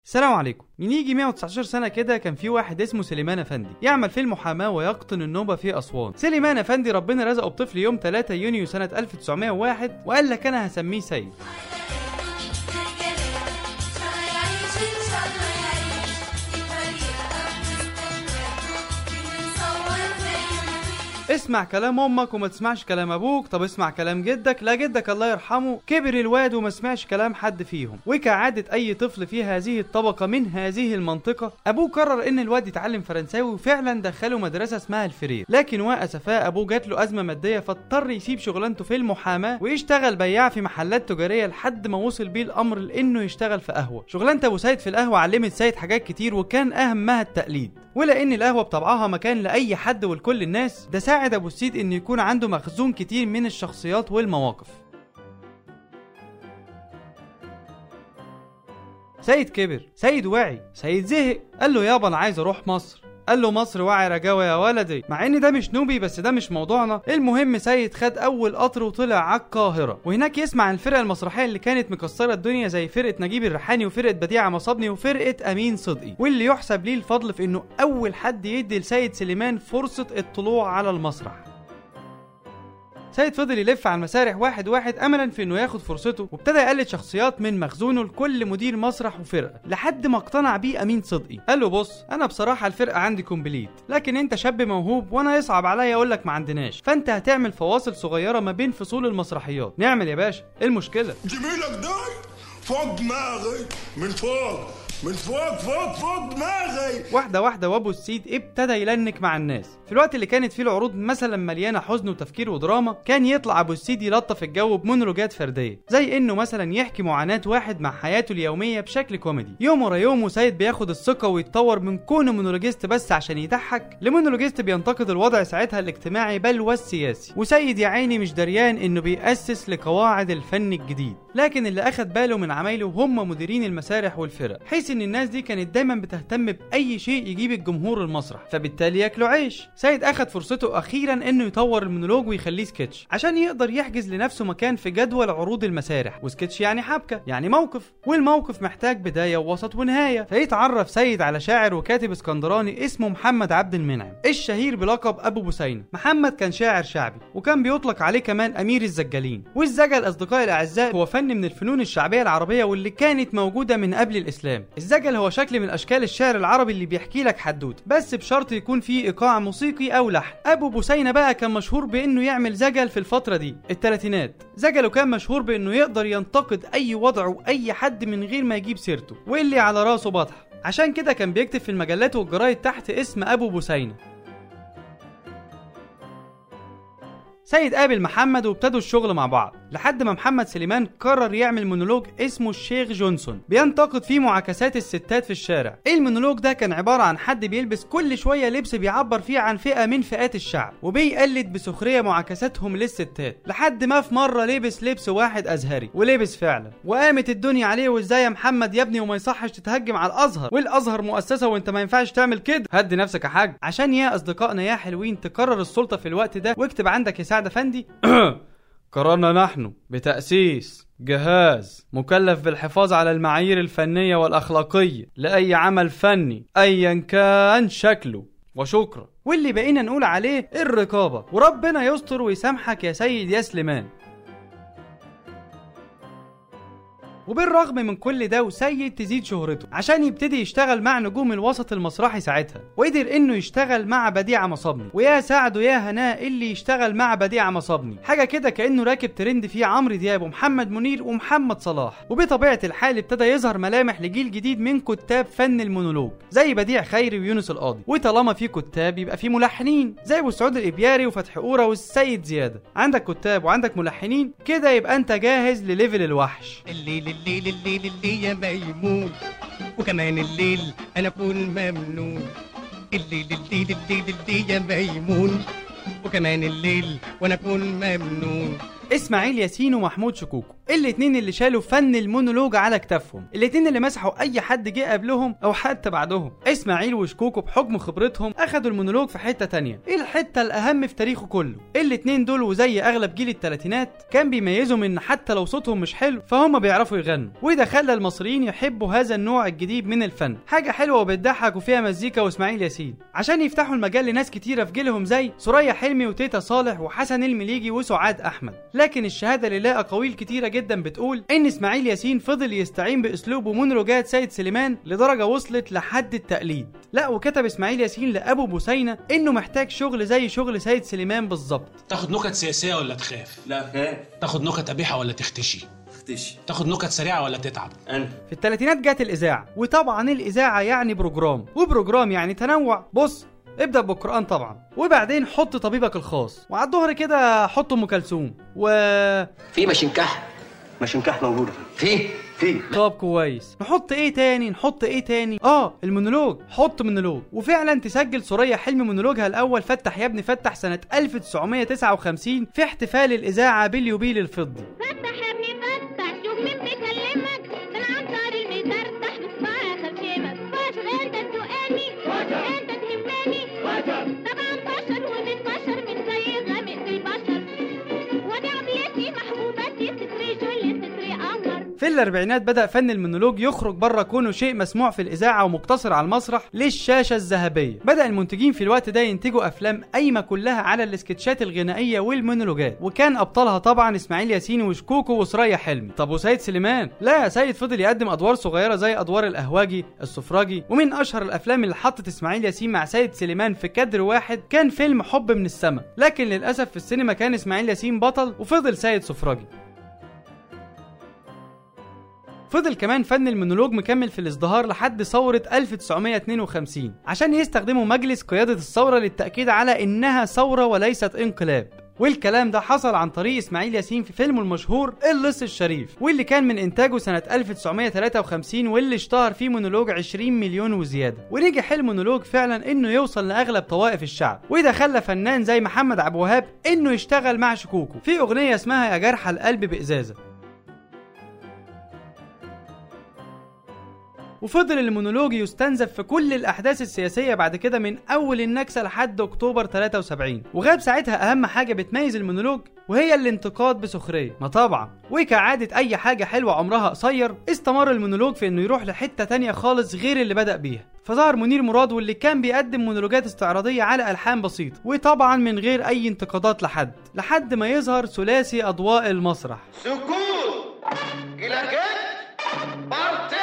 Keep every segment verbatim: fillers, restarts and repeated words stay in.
السلام عليكم. من يجي مئة وتسعتاشر سنة كده كان في واحد اسمه سليمان افندي يعمل في المحاماة ويقطن النوبة في أسوان. سليمان افندي ربنا رزقه بطفل يوم ثلاثة يونيو سنة ألف وتسعمائة وواحد وقال لك انا هسميه سيد. اسمع كلام امك وما تسمعش كلام ابوك. طب اسمع كلام جدك. لا، جدك الله يرحمه كبر الواد وما سمعش كلام حد فيهم. وكعادة اي طفل في هذه الطبقة من هذه المنطقة، ابوه قرر ان الواد يتعلم فرنساوي وفعلا دخله مدرسة اسمها الفرير. لكن واسفاه ابوه جات له ازمة مادية فاضطر يسيب شغلانته في المحاماة ويشتغل بياع في محلات تجارية لحد ما وصل بيه الامر لانه يشتغل في قهوة. شغلانة ابو سيد في القهوة علمت سيد حاجات كتير وكان اهمها التقليد. ولان القهوة بطبعها مكان لاي حد ولكل الناس، ده ساعد ابو السيد ان يكون عنده مخزون كتير من الشخصيات والمواقف. سيد كبر، سيد وعي، سيد زهق، قال له يابا انا عايز اروح مصر. قال له مصر وعي رجاوة يا ولدي، مع ان ده مش نوبي بس ده مش موضوعنا. المهم سيد خد اول قطر وطلع على القاهرة، وهناك يسمع عن الفرقة المسرحية اللي كانت مكسرة الدنيا زي فرقة نجيب الريحاني وفرقة بديعة مصابني وفرقة امين صدقي، واللي يحسب ليه الفضل في انه اول حد يدي لسيد سليمان فرصة الطلوع على المسرح. سيد فضل يلف على المسارح واحد واحد املا في انه ياخد فرصته، وابتدى يقلد شخصيات من مخزونه لكل مدير مسرح وفرقه لحد ما اقتنع بيه امين صدقي. قال له بص، انا بصراحه الفرقه عندي كومبليت، لكن انت شاب موهوب وانا يصعب عليا اقول لك ما عندناش، فانت هتعمل فواصل صغيره ما بين فصول المسرحيات. نعمل يا باشا، ايه المشكله؟ جميلك ده فوق دماغي، من فوق من فوق فوق فوق دماغي. واحدة واحدة وابو السيد ابتدى يلنك مع الناس. في الوقت اللي كانت فيه العروض مثلا مليانة حزن وتفكير ودراما، كان يطلع ابو السيد يلطف الجو بمونولوجات فردية، زي انه مثلا يحكي معاناة واحد مع حياته اليومية بشكل كوميدي. يوم ورا يوم وسيد بياخد الثقة ويتطور من كونه مونولوجيست بس عشان يضحك لمونولوجيست بينتقد الوضع ساعتها الاجتماعي بل والسياسي. وسيد يا عيني مش دريان انه بيأسس لقواعد الفن الجديد، لكن اللي اخد باله من عمايله هم مديرين المسارح والفرق، حيث ان الناس دي كانت دايما بتهتم باي شيء يجيب الجمهور المسرح، فبالتالي ياكلوا عيش. سيد اخد فرصته اخيرا انه يطور المونولوج ويخليه سكتش عشان يقدر يحجز لنفسه مكان في جدول عروض المسارح. وسكتش يعني حبكه، يعني موقف، والموقف محتاج بدايه ووسط ونهايه. فيتعرف سيد على شاعر وكاتب اسكندراني اسمه محمد عبد المنعم الشهير بلقب ابو بوسينة. محمد كان شاعر شعبي وكان بيطلق عليه كمان امير الزجالين. والزجل اصدقائي الاعزاء هو فن من الفنون الشعبيه العربيه واللي كانت موجوده من قبل الاسلام. الزجل هو شكل من اشكال الشعر العربي اللي بيحكي لك حدوته بس بشرط يكون فيه ايقاع موسيقي او لحن. ابو بوسينة بقى كان مشهور بانه يعمل زجل في الفتره دي الثلاثينات. زجله كان مشهور بانه يقدر ينتقد اي وضع واي حد من غير ما يجيب سيرته، واللي على راسه بطح. عشان كده كان بيكتب في المجلات والجرايد تحت اسم ابو بوسينة. سيد قابل محمد وابتدوا الشغل مع بعض لحد ما محمد سليمان قرر يعمل مونولوج اسمه الشيخ جونسون بينتقد فيه معاكسات الستات في الشارع. المونولوج ده كان عبارة عن حد بيلبس كل شوية لبس بيعبر فيه عن فئة من فئات الشعب وبيقلد بسخرية معاكساتهم للستات، لحد ما في مرة لبس لبس واحد أزهري ولبس فعلا، وقامت الدنيا عليه وازاي يا محمد يا ابني وما يصحش تتهجم على الأزهر، والأزهر مؤسسة وانت ما ينفعش تعمل كده، هدي نفسك يا حاج. عشان يا أصدقائنا يا حلوين تقرر السلطة في الوقت ده، واكتب عندك يا سعد أفندي قررنا نحن بتأسيس جهاز مكلف بالحفاظ على المعايير الفنية والأخلاقية لأي عمل فني أيا كان شكله، وشكرا. واللي بقينا نقول عليه الرقابة. وربنا يستر ويسامحك يا سيد يا سليمان. وبالرغم من كل ده وسيد تزيد شهرته عشان يبتدي يشتغل مع نجوم الوسط المسرحي ساعتها، وقدر انه يشتغل مع بديعة مصابني. ويا سعده يا هناء اللي يشتغل مع بديعة مصابني، حاجة كده كأنه راكب ترند فيه عمرو دياب ومحمد منير ومحمد صلاح. وبطبيعة الحال ابتدى يظهر ملامح لجيل جديد من كتاب فن المونولوج زي بديع خيري ويونس القاضي. وطالما في كتاب يبقى في ملحنين زي ابو سعود الابياري وفتحي قورة والسيد زيادة. عندك كتاب وعندك ملحنين كده يبقى انت جاهز لليفل الوحش. الليل الليل الليل الليل يا ميمون، وكمان الليل انا اكون ممنون. الليل الليل الليل الليل يا ميمون، وكمان الليل وانا اكون ممنون. اسماعيل ياسين ومحمود شكوكو الاتنين اللي شالوا فن المونولوج على كتافهم، الاتنين اللي مسحوا اي حد جه قبلهم او حتى بعدهم. اسماعيل وشكوكو بحكم خبرتهم اخدوا المونولوج في حته تانية، الحته الاهم في تاريخه كله. الاتنين دول وزي اغلب جيل الثلاثينات كان بيميزهم ان حتى لو صوتهم مش حلو فهم بيعرفوا يغنوا، وده خلى المصريين يحبوا هذا النوع الجديد من الفن، حاجه حلوه وبتضحك وفيها مزيكا واسماعيل ياسين، عشان يفتحوا المجال لناس كتيره في جيلهم زي سوريا حلمي وتيتا صالح وحسن المليجي وسعاد احمد. لكن الشهاده لله اقاويل كتيره جدا بتقول ان اسماعيل ياسين فضل يستعين باسلوب ومونولوجات سيد سليمان لدرجه وصلت لحد التقليد. لا، وكتب اسماعيل ياسين لابو بوسينه انه محتاج شغل زي شغل سيد سليمان بالظبط. تاخد نكت سياسيه ولا تخاف؟ لا خاف. تاخد نكت قبيحه ولا تختشي؟ تختشي. تاخد نكت سريعه ولا تتعب؟ انا في الثلاثينات جت الاذاعه، وطبعا الاذاعه يعني بروجرام، وبروجرام يعني تنوع. بص، ابدأ بالقرآن طبعا، وبعدين حط طبيبك الخاص، وعلى الظهر كده حط ام كلثوم و في ماشينكح. ماشينكح موجوده في في طب كويس. نحط ايه تاني؟ نحط ايه تاني؟ اه المونولوج، حط مونولوج. وفعلا تسجل سوريا حلمي مونولوجها الاول فتح يا ابني فتح سنة ألف وتسعمية وتسعة وخمسين في احتفال الاذاعه باليوبيل الفضي. فتح يا ابني فتح، شوف مين بيكلمك من عنتر المترتح بصباع خشمك. فاشل انت تسؤالني، انت تهمني، طبعا بشر ومن بشر من زي غامق البشر، ودي عملتي محبوبتي ستري جل ستري قمر. في الاربعينات بدأ فن المونولوج يخرج بره كونه شيء مسموع في الاذاعه ومقتصر على المسرح للشاشه الذهبيه. بدأ المنتجين في الوقت ده ينتجوا افلام قايمه كلها على الاسكتشات الغنائيه والمونولوجات، وكان ابطالها طبعا اسماعيل ياسين وشكوكو وسوريا حلمي. طب وسيد سليمان؟ لا، سيد فضل يقدم ادوار صغيره زي ادوار القهواجي، السفراجي، ومن اشهر الافلام اللي حطت اسماعيل ياسين مع سيد سليمان في كادر واحد كان فيلم حب من السما. لكن للاسف في السينما كان اسماعيل ياسين بطل وفضل سيد سفراجي. فضل كمان فن المونولوج مكمل في الازدهار لحد ثورة ألف وتسعمية واتنين وخمسين عشان يستخدموا مجلس قيادة الثورة للتأكيد على إنها ثورة وليست انقلاب. والكلام ده حصل عن طريق اسماعيل ياسين في فيلمه المشهور اللص الشريف، واللي كان من انتاجه سنة ألف وتسعمية وتلاتة وخمسين، واللي اشتهر فيه مونولوج عشرين مليون وزيادة. ونجح المونولوج فعلا انه يوصل لاغلب طوائف الشعب، وده خلى فنان زي محمد عبد الوهاب انه يشتغل مع شكوكو في اغنية اسمها يا جرح القلب بإزازة. وفضل المونولوج يستنزف في كل الاحداث السياسيه بعد كده من اول النكسه لحد اكتوبر تلاتة وسبعين، وغاب ساعتها اهم حاجه بتميز المونولوج وهي الانتقاد بسخريه. ما طبعا، وكعاده اي حاجه حلوه عمرها قصير، استمر المونولوج في انه يروح لحته تانية خالص غير اللي بدأ بيها. فظهر منير مراد واللي كان بيقدم مونولوجات استعراضيه على الحان بسيطه، وطبعا من غير اي انتقادات لحد لحد ما يظهر ثلاثي اضواء المسرح. سكوت الى جد بارتي.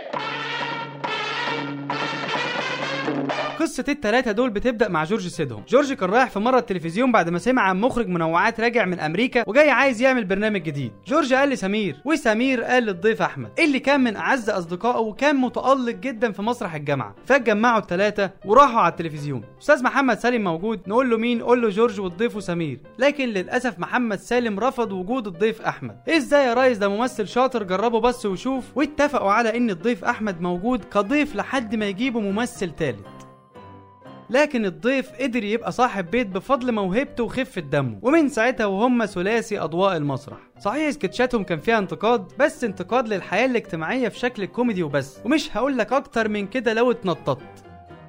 قصة التلاتة دول بتبدأ مع جورج سيدهم. جورج كان رايح في مرة التلفزيون بعد ما سمع عن مخرج منوعات راجع من أمريكا وجاي عايز يعمل برنامج جديد. جورج قال لسمير، وسمير قال للضيف أحمد اللي كان من أعز أصدقائه وكان متألق جدا في مسرح الجامعة. فاتجمعوا التلاتة وراحوا على التلفزيون. أستاذ محمد سالم موجود؟ نقول له مين؟ قول له جورج والضيف وسمير. لكن للأسف محمد سالم رفض وجود الضيف أحمد. إزاي يا ريس؟ ده ممثل شاطر، جربه بس وشوف. واتفقوا على إن الضيف أحمد موجود كضيف لحد ما يجيبوا ممثل تالت. لكن الضيف قدر يبقى صاحب بيت بفضل موهبته وخفة دمه، ومن ساعتها وهم ثلاثي أضواء المسرح. صحيح سكتشاتهم كان فيها انتقاد، بس انتقاد للحياة الاجتماعية في شكل كوميدي وبس، ومش هقولك أكتر من كده لو اتنططت.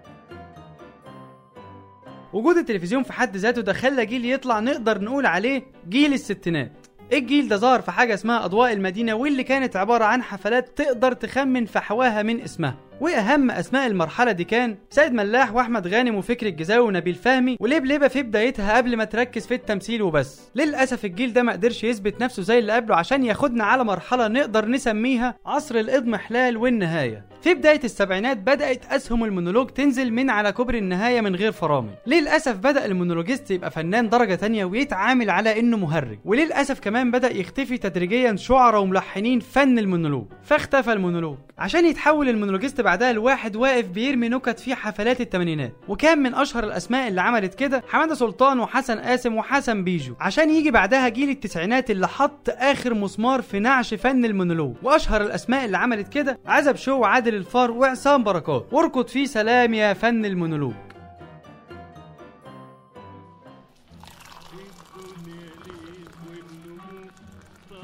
وجود التلفزيون في حد ذاته ده خلى جيل يطلع نقدر نقول عليه جيل الستينات. الجيل ده ظهر في حاجة اسمها أضواء المدينة، واللي كانت عبارة عن حفلات تقدر تخمن فحواها من اسمها. واهم اسماء المرحله دي كان سيد ملاح واحمد غانم وفكري الجزاوي ونبيل فهمي ولبلبه في بدايتها قبل ما تركز في التمثيل وبس. للاسف الجيل ده ما قدرش يثبت نفسه زي اللي قبله عشان ياخدنا على مرحله نقدر نسميها عصر الاضمحلال والنهايه. في بدايه السبعينات بدات اسهم المونولوج تنزل من على كوبري النهايه من غير فرامل. للاسف بدا المونولوجيست يبقى فنان درجه تانية ويتعامل على انه مهرج، وللاسف كمان بدا يختفي تدريجيا شعراء وملحنين فن المونولوج. فاختفى المونولوج عشان يتحول المونولوجيست بعدها لواحد واقف بيرمي نكت في حفلات الثمانينات. وكان من اشهر الاسماء اللي عملت كده حماده سلطان وحسن قاسم وحسن بيجو. عشان يجي بعدها جيل التسعينات اللي حط اخر مسمار في نعش فن المونولوج. واشهر الاسماء اللي عملت كده عزب شو وعادل الفار وعصام بركات. واركض في سلام يا فن المونولوج.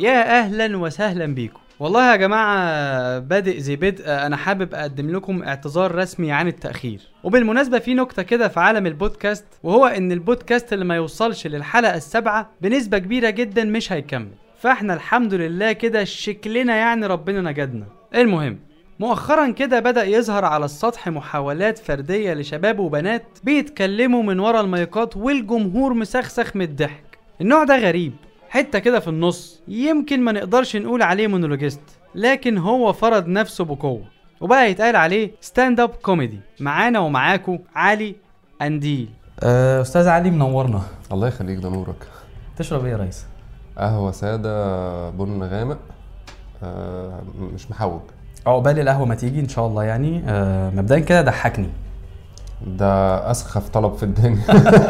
يا اهلا وسهلا بيكم. والله يا جماعة بادئ زي بدء، انا حابب اقدم لكم اعتذار رسمي عن التأخير. وبالمناسبة في نكتة كده في عالم البودكاست، وهو ان البودكاست اللي ما يوصلش للحلقة السابعة بنسبة كبيرة جدا مش هيكمل، فاحنا الحمد لله كده شكلنا يعني ربنا نجدنا. المهم، مؤخرا كده بدأ يظهر على السطح محاولات فردية لشباب وبنات بيتكلموا من ورا المايكات والجمهور مسخسخ من الضحك. النوع ده غريب، حتة كده في النص، يمكن ما نقدرش نقول عليه مونولوجيست، لكن هو فرض نفسه بقوة وبقى يتقال عليه ستاند اب كوميدي. معانا ومعاكو علي قنديل. أه استاذ علي منورنا. الله يخليك، ده نورك. تشرب ايه يا ريس؟ قهوة سادة بن غامق، أه مش محوج. عقبال القهوة ما تيجي ان شاء الله. يعني أه مبدئيا كده ضحكني. ده اسخف طلب في الدنيا.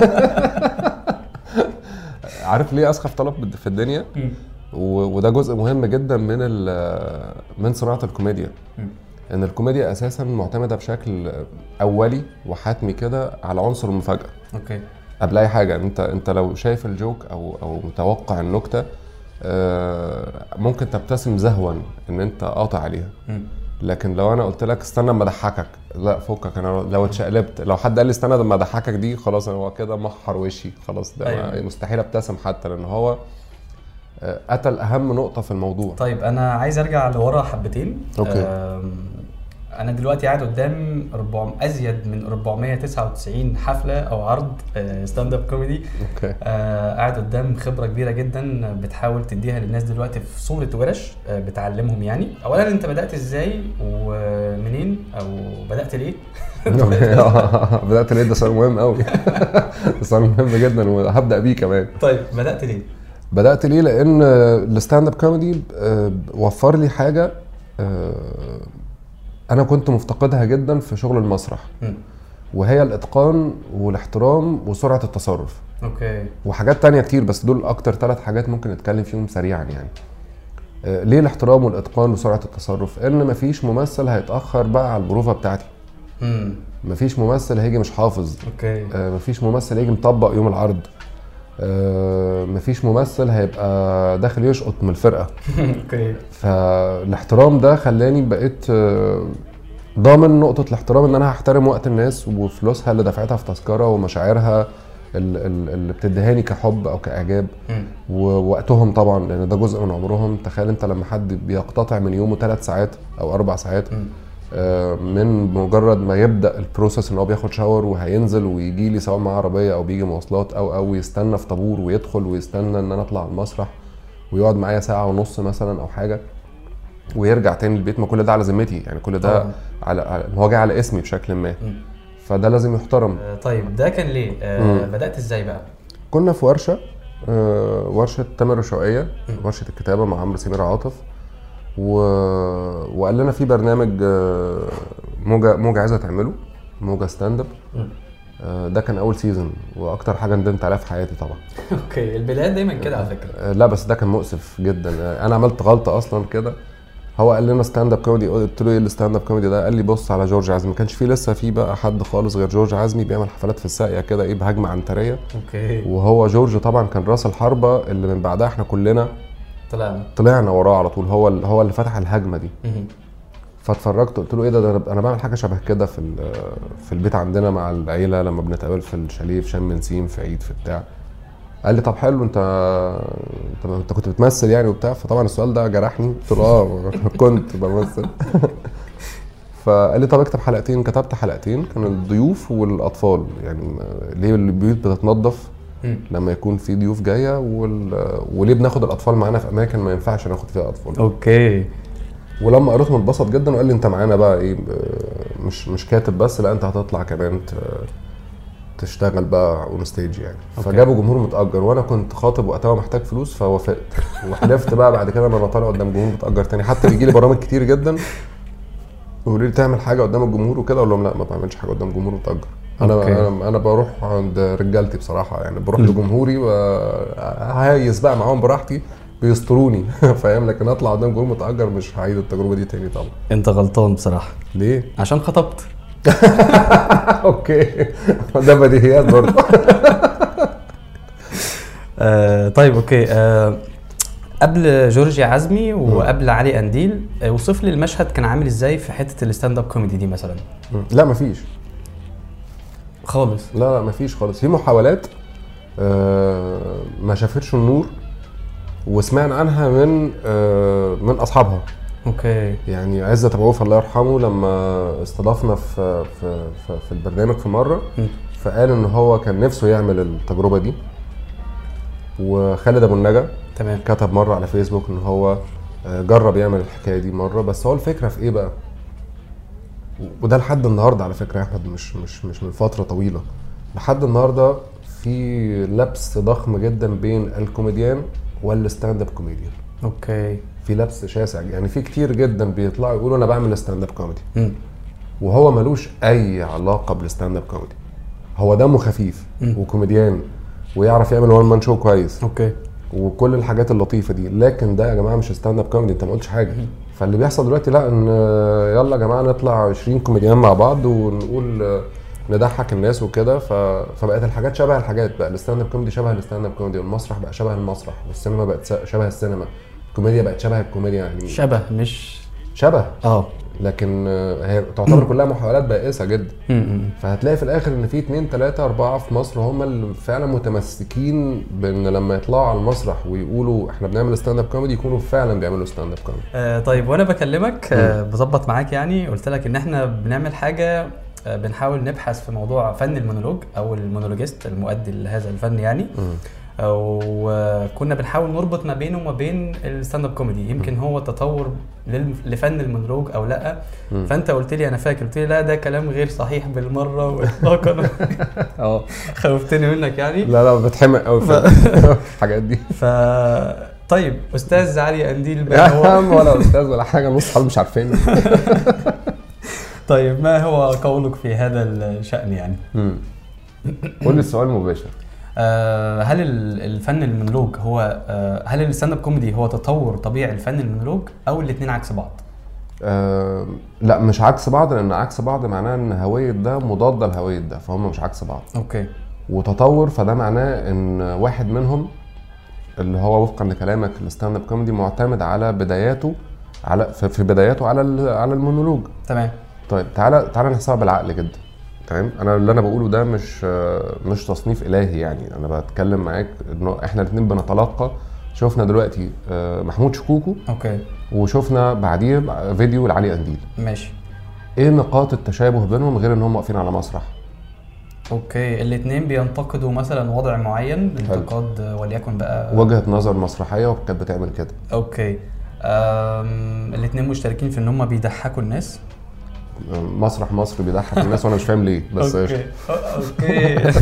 عارف ليه اسخف طلب في الدنيا؟ وده جزء مهم جدا من من صناعة الكوميديا. ان الكوميديا اساسا معتمدة بشكل اولي وحتمي كده على عنصر المفاجأة. اوكي. قبل اي حاجة، انت انت لو شايف الجوك او او متوقع النكتة، ممكن تبتسم زهوا ان انت قاطع عليها. لكن لو انا قلت لك استنى اما اضحكك، لا فكك، انا لو اتشقلبت، لو حد قال لي استنى اما اضحكك دي، خلاص انا هو كده محر وشي، خلاص ده أيوة. مستحيل ابتسم حتى، لان هو قتل اهم نقطة في الموضوع. طيب انا عايز ارجع لورا حبتين. اوكي. انا دلوقتي قاعد قدام أربعمية ازيد من أربعمية وتسعة وتسعين حفله او عرض ستاند اب كوميدي. اوكي. آه قاعد قدام خبره كبيره جدا بتحاول تديها للناس دلوقتي في صوره ورش آه بتعلمهم. يعني اولا انت بدات ازاي ومنين او بدات ليه؟ بدات ليه؟ ده سؤال مهم قوي. ده سؤال مهم جدا وهبدا بيه كمان. طيب بدات ليه؟ بدات ليه لان الستاند اب كوميدي وفر لي حاجه انا كنت مفتقدها جدا في شغل المسرح، م. وهي الاتقان والاحترام وسرعه التصرف. اوكي. وحاجات تانية كتير، بس دول اكتر ثلاث حاجات ممكن نتكلم فيهم سريعا. يعني آه ليه الاحترام والاتقان وسرعه التصرف؟ ان مفيش ممثل هيتاخر بقى على البروفه بتاعتي. امم مفيش ممثل هيجي مش حافظ. اوكي. آه مفيش ممثل هيجي مطبق يوم العرض. آه مفيش ممثل هيبقى داخل يشقط من الفرقه. اوكي. فالاحترام ده خلاني بقيت آه ضامن نقطه الاحترام، ان انا هحترم وقت الناس وفلوسها اللي دفعتها في تذكره ومشاعرها اللي بتدهاني كحب او كاعجاب، ووقتهم طبعا لان ده جزء من عمرهم. تخيل انت لما حد بيقتطع من يومه ثلاث ساعات او اربع ساعات آه من مجرد ما يبدا البروسيس ان هو بياخد شاور وهينزل ويجي لي سواء مع عربيه او بيجي مواصلات او او يستنى في طابور ويدخل ويستنى ان انا اطلع المسرح ويقعد معايا ساعه ونص مثلا او حاجه ويرجع تاني البيت. ما كل ده على ذمتي، يعني كل ده على, على هو جاي على اسمي بشكل ما. م. فده لازم يحترم. آه طيب ده كان ليه؟ آه بدات ازاي بقى؟ كنا في ورشه آه ورشه تامر الشوقيه، ورشه الكتابه مع عمرو سمير عاطف، و... وقال لنا في برنامج آه موجه موجه عايزه تعمله، موجه ستاند اب. آه ده كان اول سيزون واكتر حاجه ندمت عليها في حياتي طبعا. اوكي. البدايات دايما كده على فكره. آه لا بس ده كان مؤسف جدا. آه انا عملت غلطه اصلا كده. هو قال لنا ستاند اب كوميدي، قلت له ايه الستاند اب كوميدي ده؟ قال لي بص على جورج عزمي. ما كانش فيه لسه في بقى حد خالص غير جورج عزمي بيعمل حفلات في الساقيه كده ايه بهجمه عنتريه. اوكي. وهو جورج طبعا كان راس الحربه اللي من بعدها احنا كلنا طلعنا طلعنا وراه على طول. هو هو اللي فتح الهجمه دي. فاتفرجت قلت له ايه ده, ده انا بعمل حاجه شبه كده في في البيت عندنا مع العيله لما بنتقابل في الشاليه في شم نسيم في عيد في بتاع. قال لي طب حلو، انت انت كنت بتمثل يعني وبتاع؟ فطبعا السؤال ده جرحني. قلت له اه كنت بمثل. فقال لي طب اكتب حلقتين. كتبت حلقتين، كان الضيوف والاطفال. يعني ليه البيوت بتتنظف لما يكون في ضيوف جايه، وليه بناخد الاطفال معانا في اماكن ما ينفعش ناخد فيها اطفال. اوكي. ولما قريته اتبسط جدا وقال لي انت معانا بقى ايه، مش مش كاتب بس، لا انت هتطلع كمان تشتغل بقى اون ستيج يعني. أوكي. فجابوا جمهور متاجر وانا كنت خاطب وقتها ومحتاج فلوس فوافقت. وحلفت بقى بعد كده انا طالع قدام جمهور متاجر تاني. حتى بيجي لي برامج كتير جدا يقولوا لي تعمل حاجه قدام الجمهور وكده، اقول لهم لا ما بعملش حاجه قدام جمهور متاجر. انا أوكي. انا انا بروح عند رجالتي بصراحه، يعني بروح لجمهوري وهايس بقى معاهم براحتي بيستروني. فاهم؟ لكن اطلع قدام جمهور متاجر مش هعيد التجربه دي تاني طبعا. انت غلطان بصراحه. ليه؟ عشان خطبت. اوكي. ده بديهيات برضه. آه طيب اوكي. آه قبل جورجي عزمي وقبل علي قنديل، وصف لي المشهد كان عامل ازاي في حته الستاند اب كوميدي دي مثلا. لا مفيش خالص. لا لا مفيش خالص. في محاولات آه ما شافتش النور وسمعنا عنها من آه من اصحابها. اوكي. يعني عزت ابو عوف الله يرحمه لما استضافنا في في في, في البرنامج في مره م. فقال ان هو كان نفسه يعمل التجربه دي. وخالد ابو النجا تمام كتب مره على فيسبوك ان هو جرب يعمل الحكايه دي مره. بس هو الفكره في ايه بقى؟ وده لحد النهارده على فكره يا احمد، مش مش مش من فتره طويله، لحد النهارده في لبس ضخم جدا بين الكوميديان والستاند اب كوميديان. اوكي. في لبس شاسع، يعني في كتير جدا بيطلعوا يقولوا انا بعمل ستاند اب كوميدي وهو ملوش اي علاقه بالستاند اب كوميدي. هو دمه خفيف م. وكوميديان ويعرف يعمل وان مان شو كويس. اوكي. وكل الحاجات اللطيفه دي، لكن ده يا جماعه مش ستاند اب كوميدي، انت ما قلتش حاجه. م. فاللي بيحصل دلوقتي لا ان يلا يا جماعه نطلع عشرين كوميديان مع بعض ونقول نضحك الناس وكده. فبقت الحاجات شبه الحاجات، بقى الستاند اب كوميدي شبه الستاند اب كوميدي، والمسرح بقى شبه المسرح، والسينما بقت شبه السينما، الكوميديا بقت شبه الكوميديا. يعني شبه مش شبه اه لكن هي تعتبر كلها محاولات بائسه جدا. فهتلاقي في الاخر ان في اتنين تلاته اربعه في مصر هم اللي فعلا متمسكين بان لما يطلعوا على المسرح ويقولوا احنا بنعمل ستاند اب كوميدي يكونوا فعلا بيعملوا ستاند اب كوميدي. آه طيب وانا بكلمك آه بظبط معاك، يعني قلت لك ان احنا بنعمل حاجه آه بنحاول نبحث في موضوع فن المونولوج او المونولوجيست المؤدي لهذا الفن يعني. م. وكنا بنحاول نربط ما بينه وما بين الستاند اب كوميدي، يمكن هو تطور لفن المونولوج او لا. م. فانت قلت لي، انا فاكر قلت لي لا ده كلام غير صحيح بالمره واطلاقا. اه خوفتني منك يعني. لا لا بتحمق قوي في الحاجات دي. ف طيب استاذ علي قنديل بقى هو ولا استاذ ولا حاجه، نص حال مش عارفين. طيب ما هو قولك في هذا الشأن يعني؟ قول لي السؤال مباشر. آه هل الفن المونولوج هو آه هل الستاند اب كوميدي هو تطور طبيعي الفن المونولوج او الاثنين عكس بعض؟ آه لا مش عكس بعض، لان عكس بعض معناه ان هويه ده مضاده لهويه ده، فهم مش عكس بعض. اوكي. وتطور فده معناه ان واحد منهم اللي هو وفقا لكلامك الستاند اب كوميدي معتمد على بداياته على في بداياته على على المونولوج. تمام. طيب تعالى تعالى نحسبها بالعقل جدا. تمام. انا اللي انا بقوله ده مش مش تصنيف الهي، يعني انا بتكلم معاك انه احنا الاثنين بنتلقى. شفنا دلوقتي محمود شكوكو. اوكي. وشفنا بعديه فيديو لعلي قنديل. ماشي. ايه نقاط التشابه بينهم غير ان هم واقفين على مسرح؟ اوكي. الاثنين بينتقدوا مثلا وضع معين، انتقاد وليكن بقى وجهة نظر مسرحيه وكانت بتعمل كده. اوكي. الاثنين مشتركين في ان هم بيضحكوا الناس. مسرح مصر بيضحك الناس وانا مش فاهم ليه، بس اوكي اوكي.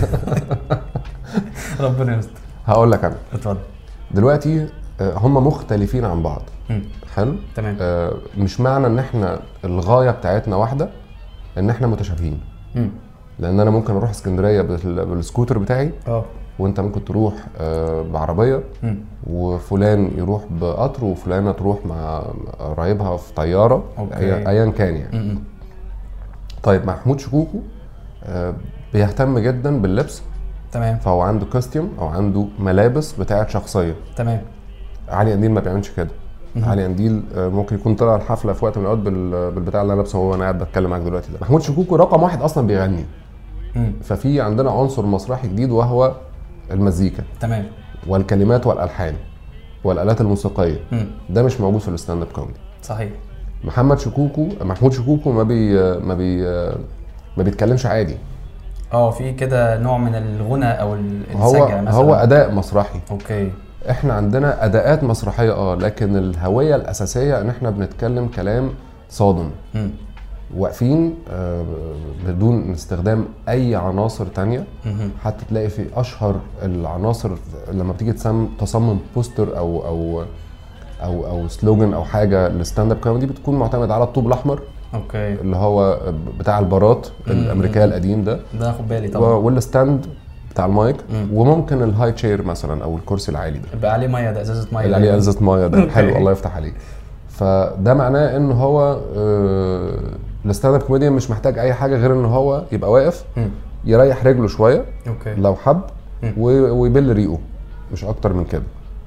ربنا يستر. هقول لك انا. اتفضل. دلوقتي هم مختلفين عن بعض. م. حلو. تمام. آه مش معنى ان احنا الغايه بتاعتنا واحده ان احنا متشابهين. م. لان انا ممكن اروح اسكندريه بالسكوتر بتاعي اه وانت ممكن تروح آه بعربيه، م. وفلان يروح بقطر وفلانه تروح مع قرايبها في طياره، ايا كان يعني. م. طيب محمود شكوكو آه بيهتم جدا باللبس. تمام. فهو عنده كوستيوم او عنده ملابس بتاعت شخصيه. تمام. علي قنديل ما بيعملش كده. علي قنديل ممكن يكون طلع الحفله في وقت من الاوقات بالبتاع اللي انا لابسه وهو انا قاعد بتكلم معاك دلوقتي ده. محمود شكوكو رقم واحد اصلا بيغني. مم. ففي عندنا عنصر مسرحي جديد وهو المزيكا. تمام. والكلمات والالحان والالات الموسيقيه. مم. ده مش موجود في الستاند اب كوميدي. صحيح. محمد شكوكو محمود شكوكو ما بي ما بي ما بيتكلمش عادي. اه في كده نوع من الغنى او السجع هو مثلا. هو اداء مسرحي. اوكي. احنا عندنا اداءات مسرحيه اه لكن الهويه الاساسيه ان احنا بنتكلم كلام صادم. م. واقفين آه بدون استخدام اي عناصر تانية. م. حتى تلاقي في اشهر العناصر لما بتيجي تصمم بوستر او او او او سلوجن او حاجه للستاند اب كوميدي بتكون معتمد على الطوب الاحمر. اوكي. اللي هو بتاع البارات الامريكيه القديم ده. ده اخد بالي طبعا. والستاند بتاع المايك. مم. وممكن الهاي تشير مثلا او الكرسي العالي ده يبقى عليه ميه، ده ازازه ميه اللي عليه ازازه ميه ده. حلو الله يفتح عليك. فده معناه ان هو آه الستاند اب كوميديان مش محتاج اي حاجه غير ان هو يبقى واقف مم. يريح رجله شويه. اوكي. لو حب ويبل ريقه مش اكتر من كده.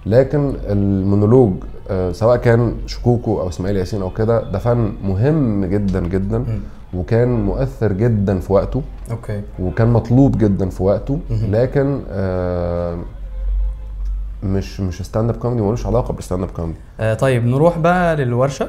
لكن المونولوج آه، سواء كان شكوكو او اسماعيل ياسين او كده، ده فن مهم جدا جدا م. وكان مؤثر جدا في وقته. اوكي. وكان مطلوب جدا في وقته. م. لكن آه مش مش ستاند اب كوميدي، ملوش علاقه بالستاند اب كوميدي. آه طيب نروح بقى للورشه.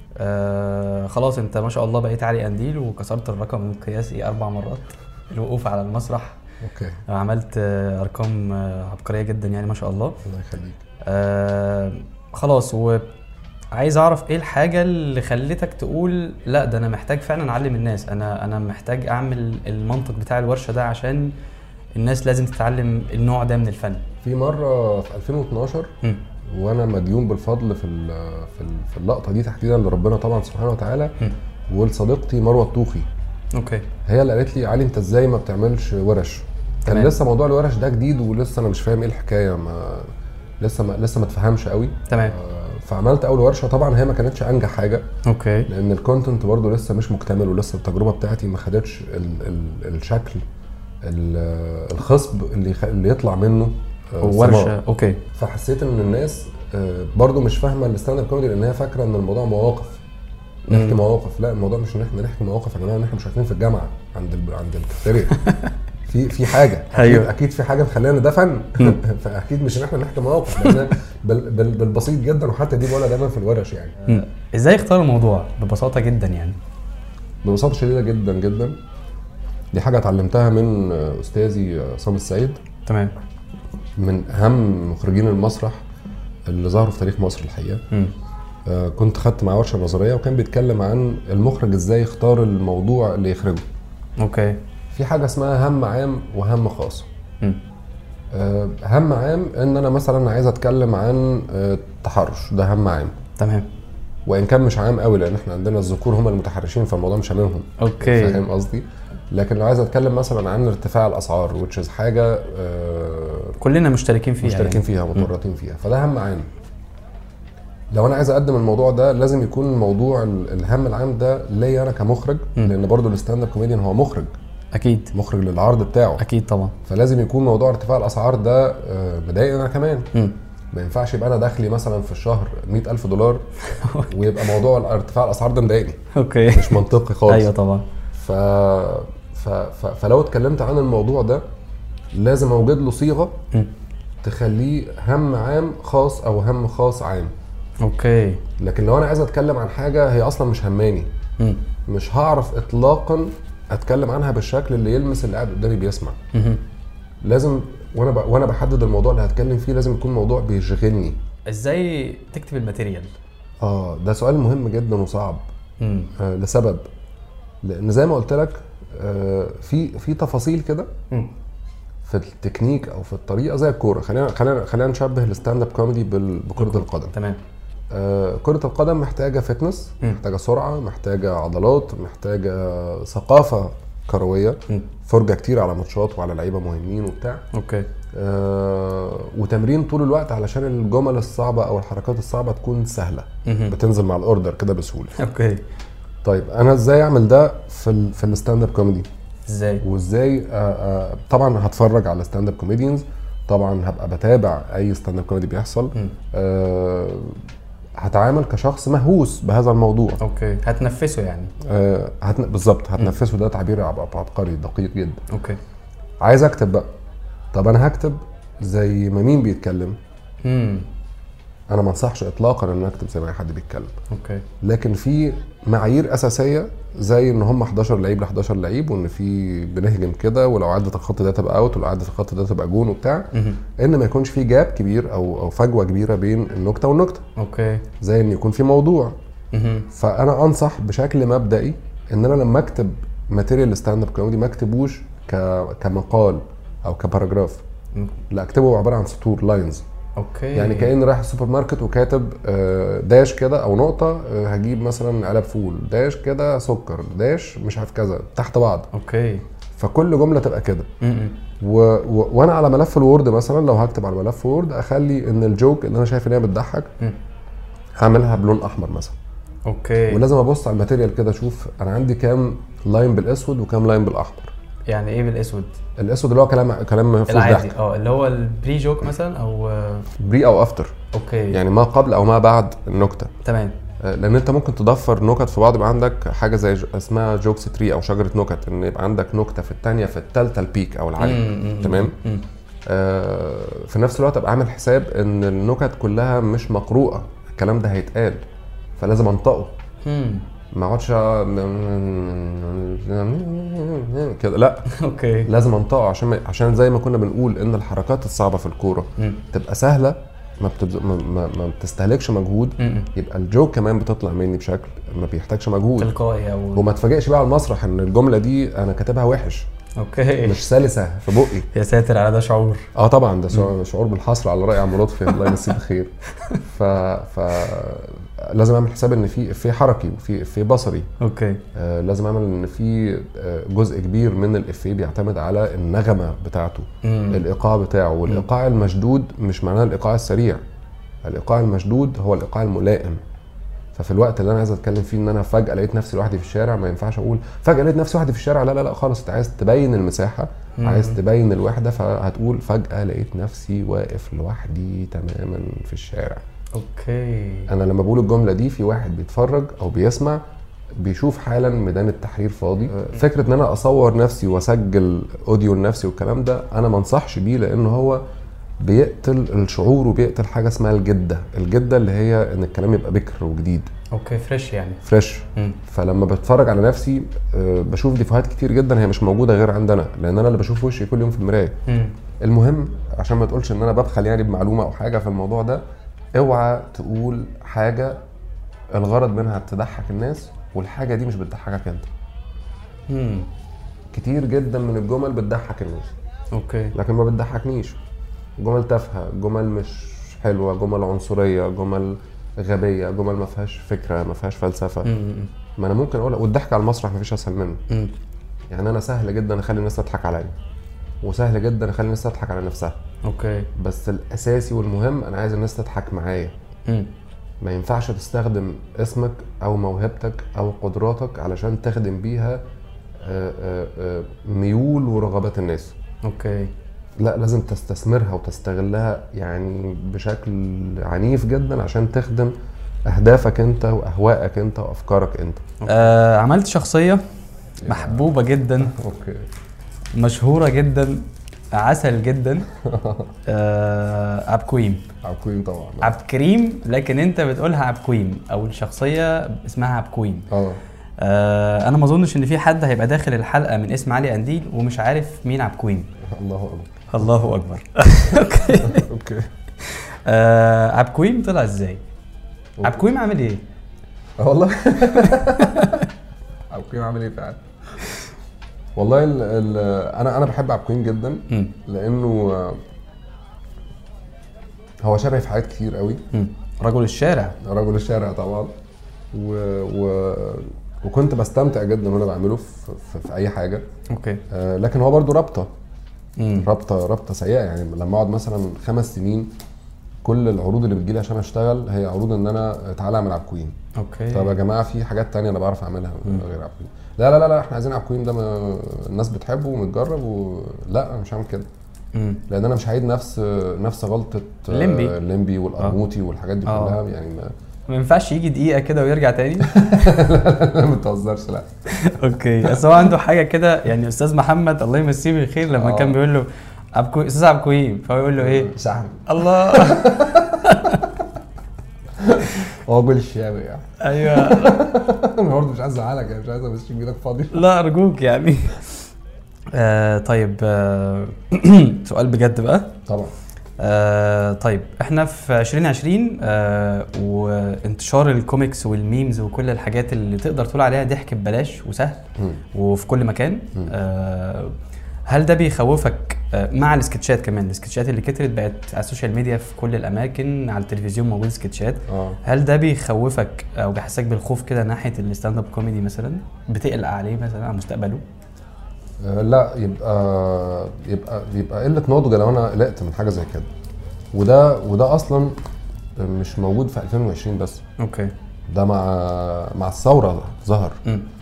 آه خلاص انت ما شاء الله بقيت علي قنديل وكسرت الرقم القياسي اربع مرات الوقوف على المسرح. اوكي. عملت آه ارقام آه عبقريه جدا يعني ما شاء الله. الله يخليك. آه خلاص، وعايز اعرف ايه الحاجه اللي خلتك تقول لا ده انا محتاج فعلا اعلم الناس، انا انا محتاج اعمل المنطق بتاع الورشه ده عشان الناس لازم تتعلم النوع ده من الفن. في مره في ألفين واثناشر م. وانا مديون بالفضل في في في اللقطه دي تحديدا لربنا طبعا سبحانه وتعالى، ولصديقتي مروه الطوخي. اوكي. هي اللي قالت لي علي انت ازاي ما بتعملش ورش؟ كان تمام. لسه موضوع الورش ده جديد ولسه انا مش فاهم ايه الحكايه، ما لسه ما لسه ما اتفهمش قوي. تمام. آه فعملت اول ورشه، طبعا هي ما كانتش انجح حاجه. اوكي. لان الكونتنت برضو لسه مش مكتمل ولسه التجربه بتاعتي ما خدتش ال ال الشكل الخصب اللي اللي يطلع منه ورشه. اوكي. فحسيت ان الناس برضو مش فاهمه الستاند اب كوميدي، لان هي فاكره ان الموضوع مواقف، نحكي مواقف. لا، الموضوع مش ان احنا نحكي مواقف يا جماعه، ان احنا مش شايفين في الجامعه عند ال... عند الكافيتيريا في في حاجه اكيد. أيوه. اكيد في حاجه مخلينا ده فن فاكيد مش ان احنا نحكي مواقف، لان بال... بال... بالبسيط جدا، وحتى دي بقولها دايما في الورش يعني. م. ازاي اختار الموضوع؟ ببساطه جدا يعني. ببساطه شديده جدا جدا. دي حاجه اتعلمتها من استاذي عصام السيد. تمام. من اهم مخرجين المسرح اللي ظهروا في تاريخ مصر الحقيقه. م. آه كنت خدت معاه ورشه نظريه، وكان بيتكلم عن المخرج ازاي يختار الموضوع اللي يخرجه. اوكي. في حاجه اسمها هم عام وهم خاص. م. آه هم عام ان انا مثلا عايز اتكلم عن آه التحرش، ده هم عام. تمام. وان كان مش عام قوي، لان احنا عندنا الذكور هم المتحرشين، فالموضوع مش هاممهم. اوكي. فاهم قصدي؟ لكن لو عايز اتكلم مثلا عن ارتفاع الاسعار وتشيز حاجه آه كلنا مشتركين فيها مشتركين يعني. فيها متورطين فيها، فده هم عام. لو انا عايز اقدم الموضوع ده لازم يكون الموضوع الهم العام ده ليا انا كمخرج، م. لان برضو الستاند اب كوميديان هو مخرج. اكيد. مخرج للعرض بتاعه. اكيد طبعا. فلازم يكون موضوع ارتفاع الاسعار ده مضايقني انا كمان. م. ما ينفعش يبقى انا دخلي مثلا في الشهر مئة ألف دولار ويبقى موضوع ارتفاع الاسعار ده مضايقني. اوكي. مش منطقي خالص. ايوه طبعا. ف... ف... ف... فلو اتكلمت عن الموضوع ده لازم اوجد له صيغه م. تخليه هم عام خاص او هم خاص عام. اوكي. لكن لو انا عايز اتكلم عن حاجه هي اصلا مش هماني، م. مش هعرف اطلاقا اتكلم عنها بالشكل اللي يلمس اللي قاعد قدامي بيسمع. م. لازم وانا ب... وانا بحدد الموضوع اللي هتكلم فيه لازم يكون موضوع بيشغلني. ازاي تكتب الماتيريال؟ اه ده سؤال مهم جدا وصعب. آه لسبب، لان زي ما قلت لك آه في في تفاصيل كده في التكنيك او في الطريقه زي الكوره. خلينا خلينا خلينا نشبه الستاند اب كوميدي بكره القدم. تمام. آه كره القدم محتاجه فتنس، محتاجه سرعه، محتاجه عضلات، محتاجه ثقافه كرويه، م. فرجه كتير على ماتشات وعلى لعيبه مهمين وبتاع. اوكي. آه وتمرين طول الوقت علشان الجمل الصعبه او الحركات الصعبه تكون سهله، م. بتنزل مع الاوردر كده بسهوله. اوكي. طيب انا ازاي اعمل ده في ال في الستاند اب كوميدي؟ ازاي؟ وازاي آآ آآ طبعا هتفرج على ستاند اب كوميديانز، طبعا هبقى بتابع اي ستاند اب كوميدي بيحصل، هتعامل كشخص مهووس بهذا الموضوع. اوكي. هتنفسه يعني. آه هتن... بالظبط هتنفسه. ده تعبير عبقري دقيق جدا. اوكي. عايز اكتب بقى، طب انا هكتب زي ما مين بيتكلم؟ امم انا ما انصحش اطلاقا ان اكتب زي ما اي حد بيتكلم. اوكي. لكن في معايير اساسيه زي ان هم احداشر لعيب ل احداشر لعيب، وان في بنهجم كده، ولو عدت الخط ده تبقى اوت، ولو عدت الخط ده تبقى جون وبتاع، ان ما يكونش في جاب كبير او او فجوه كبيره بين النكته والنكته. اوكي. زي ان يكون في موضوع. فانا انصح بشكل مبدئي ان انا لما اكتب ماتيريال ستاند اب كوميدي ما اكتبوش كمقال او كباراجراف، لا اكتبه عباره عن سطور، لاينز. اوكي. يعني كأني رايح السوبر ماركت وكاتب داش كده او نقطه هجيب مثلا علب فول، داش كده سكر، داش مش عارف كذا تحت بعض. اوكي. فكل جمله تبقى كده. و... و... وانا على ملف الوورد مثلا لو هكتب على ملف وورد اخلي ان الجوك اللي انا شايف ان هي بتضحك هعملها بلون احمر مثلا. اوكي. ولازم ابص على الماتيريال كده اشوف انا عندي كام لاين بالاسود وكام لاين بالاحمر. يعني ايه بالاسود؟ الاسود اللي هو كلام كلام ما فيهوش العادي ضحك. اه اللي هو البري جوك مثلا او بري او افتر. اوكي يعني ما قبل او ما بعد النكته. تمام. لان انت ممكن تضفر نكت في بعض، يبقى عندك حاجه زي ج- اسمها جوكس تري او شجره نكت، ان يبقى عندك نكته في الثانيه في الثالثه البيك او العالي. تمام. مم. آه في نفس الوقت ابقى عامل حساب ان النكت كلها مش مقروءه، الكلام ده هيتقال فلازم انطقه. مم. ما اقعدش كده، لا اوكي لازم انطقه عشان ما... عشان زي ما كنا بنقول ان الحركات الصعبه في الكوره مم. تبقى سهله، ما, بتبز... ما... ما... ما بتستهلكش مجهود. مم. يبقى الجوك كمان بتطلع مني بشكل ما بيحتاجش مجهود تلقائي او وما تفاجئش بقى على المسرح ان الجمله دي انا كاتبها وحش، اوكي مش سلسه في بقي. يا ساتر على ده شعور. اه طبعا ده شعور, شعور بالحسره على راي عم لطفي الله يمسيه بالخير. ف ف لازم اعمل حساب ان في في حركي وفي في بصري. اوكي آه لازم اعمل ان في آه جزء كبير من الافيه بيعتمد على النغمه بتاعته. مم. الايقاع بتاعه، والايقاع المشدود مش معناه الايقاع السريع. الايقاع المشدود هو الايقاع الملائم. ففي الوقت اللي انا عايز اتكلم فيه ان انا فجاه لقيت نفسي لوحدي في الشارع، ما ينفعش اقول فجاه لقيت نفسي لوحدي في الشارع. لا لا لا خالص، انت عايز تبين المساحه، مم. عايز تبين الوحده، فهتقول فجاه لقيت نفسي واقف لوحدي تماما في الشارع. اوكي انا لما بقول الجمله دي في واحد بيتفرج او بيسمع بيشوف حالا ميدان التحرير فاضي. فكره ان انا اصور نفسي واسجل اوديو لنفسي والكلام ده انا ما انصحش بيه، لان هو بيقتل الشعور وبيقتل حاجه اسمها الجده. الجده اللي هي ان الكلام يبقى بكر وجديد، اوكي فريش يعني فريش. مم. فلما بتفرج على نفسي آه، بشوف ديفوهات كتير جدا هي مش موجوده غير عندنا، لان انا اللي بشوف وشي كل يوم في المرايه. مم. المهم عشان ما تقولش ان انا ببخل يعني بمعلومه او حاجه في الموضوع ده، اوعى تقول حاجه الغرض منها تضحك الناس والحاجه دي مش بتضحكك انت. مم. كتير جدا من الجمل بتضحك الناس اوكي لكن ما بتضحكنيش. جمل تافهه، جمل مش حلوه، جمل عنصريه، جمل غبيه، جمل ما فيهاش فكره، ما فيهاش فلسفه. مم. ما انا ممكن اقول، والضحك على المسرح ما فيش اسهل منه. مم. يعني انا سهل جدا اخلي الناس تضحك عليا، وسهل جدا اخلي الناس تضحك على نفسها. اوكي بس الاساسي والمهم انا عايز الناس تضحك معايا. مم. ما ينفعش تستخدم اسمك او موهبتك او قدراتك علشان تخدم بيها آه، آه، آه، ميول ورغبات الناس. اوكي لا لازم تستثمرها وتستغلها يعني بشكل عنيف جدا عشان تخدم اهدافك انت واهوائك انت وافكارك انت. آه عملت شخصيه محبوبه جدا، اوكي مشهوره جدا، عسل جدا. آه عبكويم. عبكويم طبعا. عبد كريم، لكن انت بتقولها عبكويم او الشخصيه اسمها عبكويم. اه آه انا ما اظنش ان في حد هيبقى داخل الحلقه من اسم علي قنديل ومش عارف مين عبكويم. الله اكبر. الله اكبر. اوكي اوكي. آه عبكويم طلع ازاي؟ عبكويم عامل ايه؟ اه والله عبكويم عامل ايه فعلا؟ والله ال ال انا انا بحب عبكويم جدا م. لانه هو شبه في حاجات كتير قوي. م. رجل الشارع. رجل الشارع طبعا. و, و وكنت بستمتع جدا وانا بعمله في, في, في اي حاجه. اوكي. آه لكن هو برضو رابطه م. رابطه رابطه سيئه. يعني لما اقعد مثلا خمس سنين كل العروض اللي بتجيلي عشان اشتغل هي عروض ان انا تعالى اعمل عبكويم. اوكي. طب يا جماعه في حاجات تانية انا بعرف اعملها غير عبكويم. لا لا لا لا احنا عايزين عبكويم ده ما الناس بتحبه ومتجرب و... لا انا مش هعمل كده. مم. لان انا مش هعيد نفس نفس غلطه الليمبي الليمبي والقرموطي والحاجات دي آه. كلها. يعني ما ما ينفعش يجي دقيقه كده ويرجع تاني. لا ما تهزرش لا. اوكي بس هو عنده حاجه كده يعني. استاذ محمد الله يمسيه بالخير لما آه. كان بيقول له عبكويم استاذ عبكويم فهو يقول له ايه؟ شعبي. الله. هو بيقول الشعبي يعني. ايوه. انا برضه مش عايز ازعلك يعني، مش عايز امشيك بايدك فاضي. لا ارجوك يعني. آه طيب آه سؤال بجد بقى. طبعا. آه طيب احنا في عشرين عشرين آه وانتشار الكوميكس والميمز وكل الحاجات اللي تقدر تقول عليها ضحك ببلاش وسهل م. وفي كل مكان. آه هل ده بيخوفك آه مع السكتشات كمان؟ السكتشات اللي كترت بقت على السوشيال ميديا في كل الاماكن، على التلفزيون موجود سكتشات. آه. هل ده بيخوفك او بيحسسك بالخوف كده ناحيه الستاند اب كوميدي مثلا؟ بتقلق عليه مثلا على مستقبله؟ آه لا يبقى يبقى يبقى قله نضج لو انا قلقت من حاجه زي كده. وده وده اصلا مش موجود في ألفين وعشرين بس. اوكي. ده مع مع الثوره ظهر. م.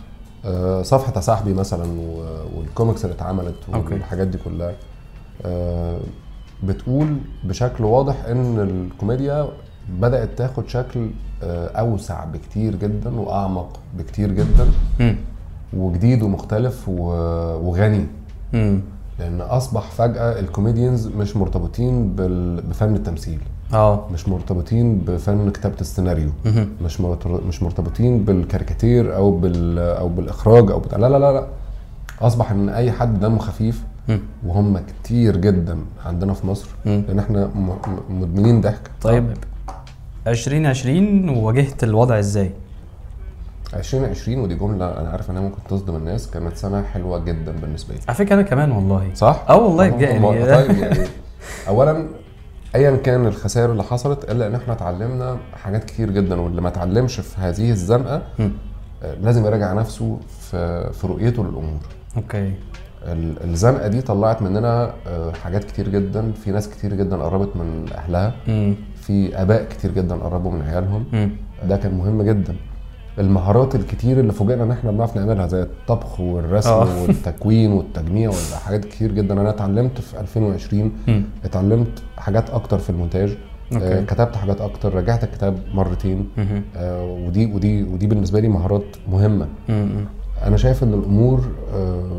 آه صفحه صاحبي مثلا والكوميكس اللي اتعملت والحاجات دي كلها آه بتقول بشكل واضح ان الكوميديا بدات تاخد شكل آه اوسع بكتير جدا واعمق بكتير جدا م. وجديد ومختلف وغني م. لان اصبح فجاه الكوميديانز مش مرتبطين بفن التمثيل اه مش مرتبطين بفن كتابه السيناريو مش مش مرتبطين بالكاريكاتير او بال او بالاخراج او بتاع لا لا لا لا اصبح ان اي حد دمه خفيف م. وهم كتير جدا عندنا في مصر م. لان احنا مدمنين ضحك. طيب عشرين عشرين واجهت الوضع ازاي؟ عشرين عشرين ودي جمله انا عارف انها ممكن تصدم الناس، كانت سنه حلوه جدا بالنسبه لي. على فكره انا كمان والله. صح؟ اه والله يعني. طيب يعني اولا ايا كان الخسائر اللي حصلت الا ان احنا اتعلمنا حاجات كتير جدا، واللي ما اتعلمش في هذه الزنقه م. لازم يراجع نفسه في في رؤيته للامور. اوكي. الزنقه دي طلعت مننا حاجات كتير جدا، في ناس كتير جدا قربت من اهلها م. في اباء كتير جدا قربوا من عيالهم م. ده كان مهم جدا. المهارات الكتير اللي فوجئنا ان احنا بنعرف نعملها زي الطبخ والرسم أوه. والتكوين والتجميع والحاجات كتير جدا. انا اتعلمت في ألفين وعشرين م. اتعلمت حاجات اكتر في المونتاج. آه كتبت حاجات اكتر، رجعت الكتاب مرتين. آه ودي ودي ودي بالنسبه لي مهارات مهمه. م. انا شايف ان الامور آه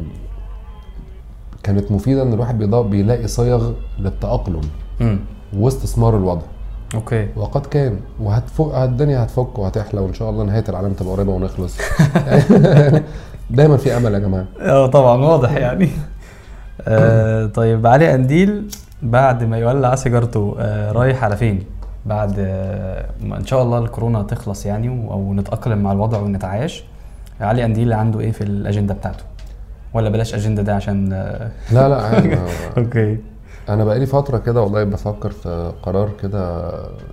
كانت مفيده، ان الواحد بيلاقي صيغ للتاقلم م. واستثمار الوضع. اوكي. وقد كان وهتفك الدنيا هتفك وهتحلى وان شاء الله نهايه العالم تبقى قريبه ونخلص. دايما في امل يا جماعه. اه طبعا واضح يعني. آه طيب علي قنديل بعد ما يولع سيجارته آه رايح على فين بعد آه ان شاء الله الكورونا تخلص يعني او نتاقلم مع الوضع ونتعايش؟ علي قنديل عنده ايه في الاجنده بتاعته؟ ولا بلاش اجنده ده عشان آه لا لا عادي. اوكي. انا بقالي فتره كده والله بفكر في قرار كده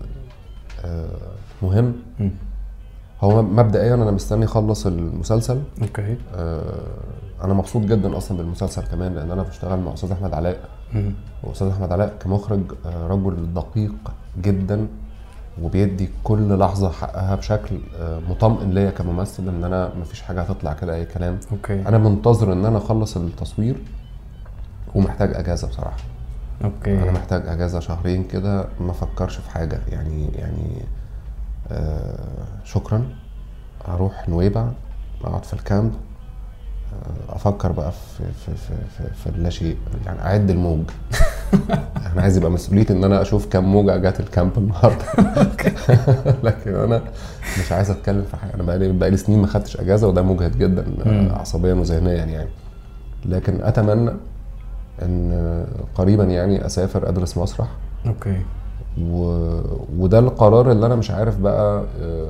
مهم. م. هو مبدئيا انا مستني اخلص المسلسل. اوكي. انا مبسوط جدا اصلا بالمسلسل كمان لان انا بشتغل مع استاذ احمد علاء. واستاذ احمد علاء كمخرج رجل دقيق جدا وبيدي كل لحظه حقها بشكل مطمئن ليا كممثل، ان انا مفيش حاجه هتطلع كده اي كلام. اوكي. انا منتظر ان انا اخلص التصوير ومحتاج اجازه بصراحه. اوكي. انا محتاج اجازه شهرين كده ما افكرش في حاجه يعني يعني آه شكرا. اروح نويبع اقعد في الكامب آه افكر بقى في في في في, في اللا شيء يعني اعد الموج. انا عايز يبقى مسؤوليتي ان انا اشوف كام موجه جت الكامب النهارده. لكن انا مش عايز اتكلم في حاجه. انا بقالي بقالي سنين ما خدتش اجازه وده مجهد جدا عصبيا وذهنيا يعني. لكن اتمنى ان قريبا يعني اسافر ادرس مسرح. اوكي. و... وده القرار اللي انا مش عارف بقى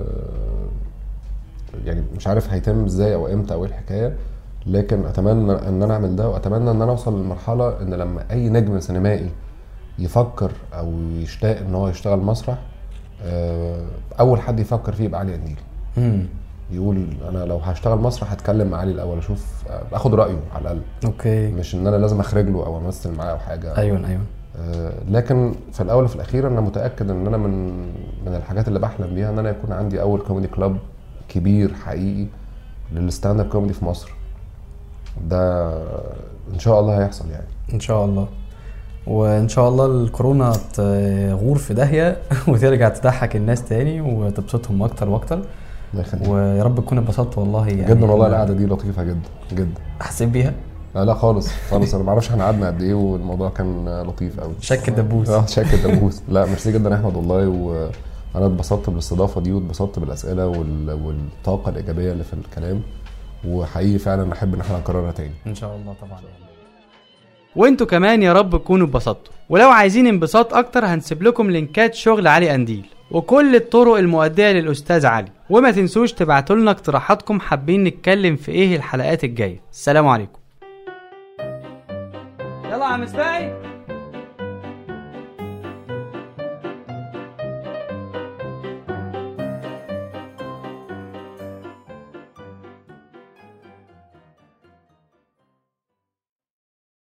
يعني مش عارف هيتم ازاي او امتى او ايه الحكايه، لكن اتمنى ان انا اعمل ده واتمنى ان انا اوصل للمرحله ان لما اي نجم سينمائي يفكر او يشتاق ان هو يشتغل مسرح اول حد يفكر فيه يبقى علي قنديل. امم يقول انا لو هشتغل مسرح هتكلم مع علي الاول اشوف اخد رايه على الاقل. اوكي. مش ان انا لازم اخرج له او امثل معاه او حاجه. ايوه ايوه. آه لكن في الاول وفي الاخير انا متاكد ان انا من من الحاجات اللي بحلم بيها ان انا يكون عندي اول كوميدي كلاب كبير حقيقي للستاند اب كوميدي في مصر. ده ان شاء الله هيحصل يعني. ان شاء الله. وان شاء الله الكورونا تغور في داهيه وترجع تضحك الناس تاني وتبسطهم اكتر واكتر. ويا رب تكون اتبسطت والله يعني. جدا والله القعده دي لطيفه جدا جدا. حسيت بيها؟ لا لا خالص خالص. انا ما اعرفش احنا قعدنا قد ايه والموضوع كان لطيف قوي. شك الدبوس. اه شك الدبوس. لا ميرسي جدا يا احمد والله. وانا اتبسطت بالاستضافه دي واتبسطت بالاسئله والطاقه الايجابيه اللي في الكلام. وحقيقي فعلا احب ان احنا نكررها تاني ان شاء الله. طبعا. وانتوا كمان يا رب تكونوا اتبسطتوا. ولو عايزين انبساط اكتر هنسيب لكم لينكات شغل علي قنديل وكل الطرق المؤديه للاستاذ علي. وما تنسوش تبعتوا لنا اقتراحاتكم حابين نتكلم في ايه الحلقات الجايه. السلام عليكم. يلا يا عم سباعي.